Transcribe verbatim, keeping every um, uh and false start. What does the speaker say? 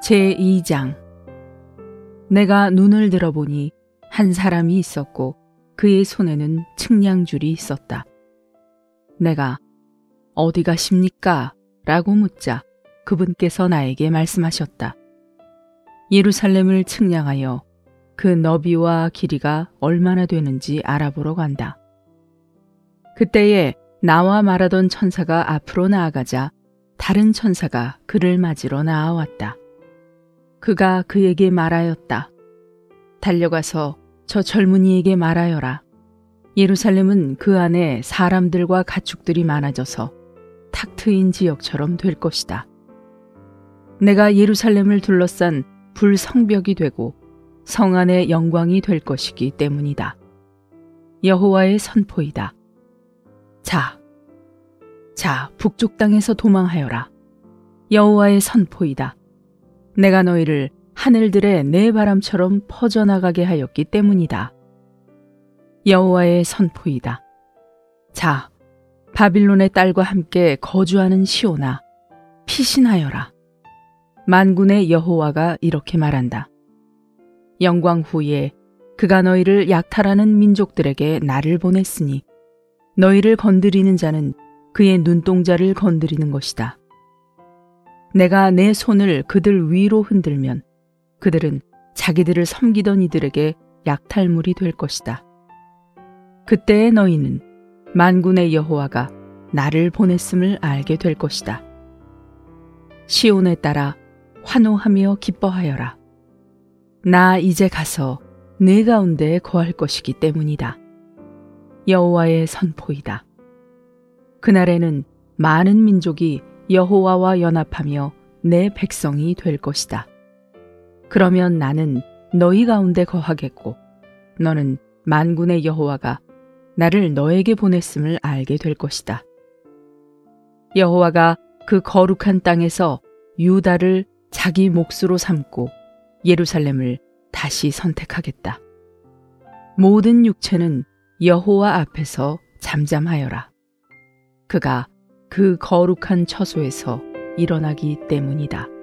제이 장. 내가 눈을 들어보니 한 사람이 있었고 그의 손에는 측량줄이 있었다. 내가 어디 가십니까? 라고 묻자 그분께서 나에게 말씀하셨다. 예루살렘을 측량하여 그 너비와 길이가 얼마나 되는지 알아보러 간다. 그때에 나와 말하던 천사가 앞으로 나아가자 다른 천사가 그를 맞으러 나아왔다. 그가 그에게 말하였다. 달려가서 저 젊은이에게 말하여라. 예루살렘은 그 안에 사람들과 가축들이 많아져서 탁 트인 지역처럼 될 것이다. 내가 예루살렘을 둘러싼 불성벽이 되고 성 안의 영광이 될 것이기 때문이다. 여호와의 선포이다. 자, 자, 북쪽 땅에서 도망하여라. 여호와의 선포이다. 내가 너희를 하늘들의 내 바람처럼 퍼져나가게 하였기 때문이다. 여호와의 선포이다. 자, 바빌론의 딸과 함께 거주하는 시온아, 피신하여라. 만군의 여호와가 이렇게 말한다. 영광 후에 그가 너희를 약탈하는 민족들에게 나를 보냈으니 너희를 건드리는 자는 그의 눈동자를 건드리는 것이다. 내가 내 손을 그들 위로 흔들면 그들은 자기들을 섬기던 이들에게 약탈물이 될 것이다. 그때에 너희는 만군의 여호와가 나를 보냈음을 알게 될 것이다. 시온에 따라 환호하며 기뻐하여라. 나 이제 가서 네 가운데 거할 것이기 때문이다. 여호와의 선포이다. 그날에는 많은 민족이 여호와와 연합하며 내 백성이 될 것이다. 그러면 나는 너희 가운데 거하겠고 너는 만군의 여호와가 나를 너에게 보냈음을 알게 될 것이다. 여호와가 그 거룩한 땅에서 유다를 자기 몫으로 삼고 예루살렘을 다시 선택하겠다. 모든 육체는 여호와 앞에서 잠잠하여라. 그가 그 거룩한 처소에서 일어나기 때문이다.